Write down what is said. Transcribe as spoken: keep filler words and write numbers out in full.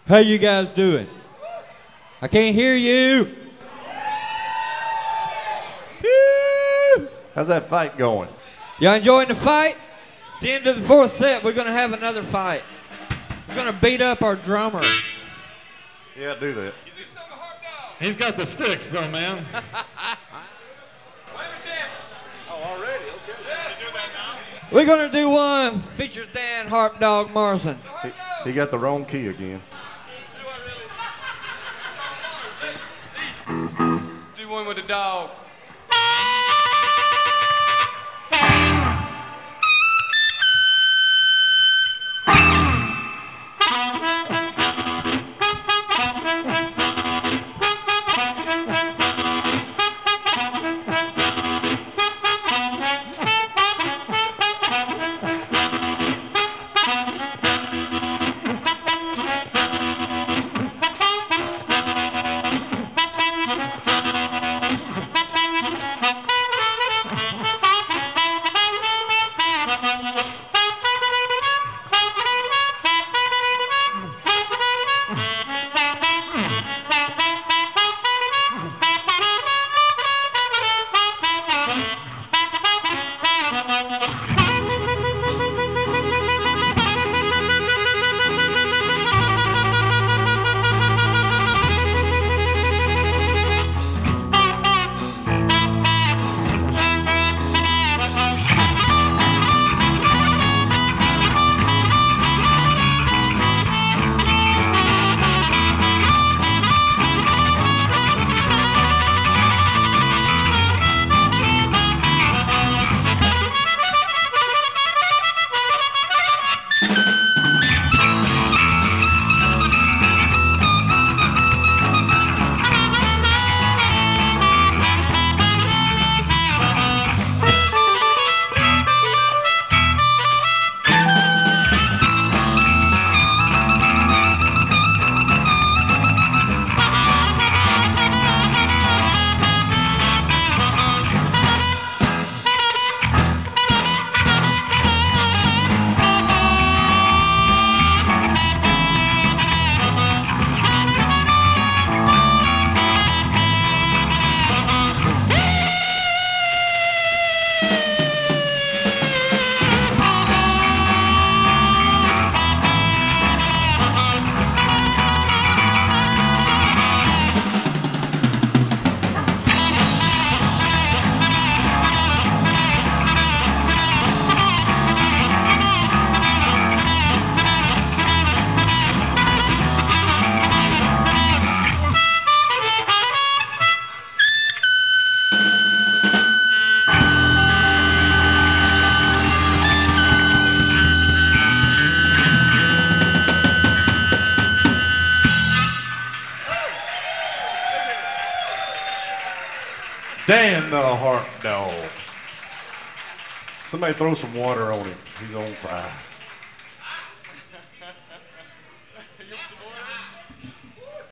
How you guys doing? I can't hear you. Woo! How's that fight going? Y'all enjoying the fight? At the end of the fourth set, we're going to have another fight. We're going to beat up our drummer. Yeah, do that. He's got the sticks, though, man. Oh, already? Okay. We're going to do one features Dan Harp Dog Morrison. He, he got the wrong key again. Do one with the dog. Dan the Harp Dog. Somebody throw some water on him. He's on fire.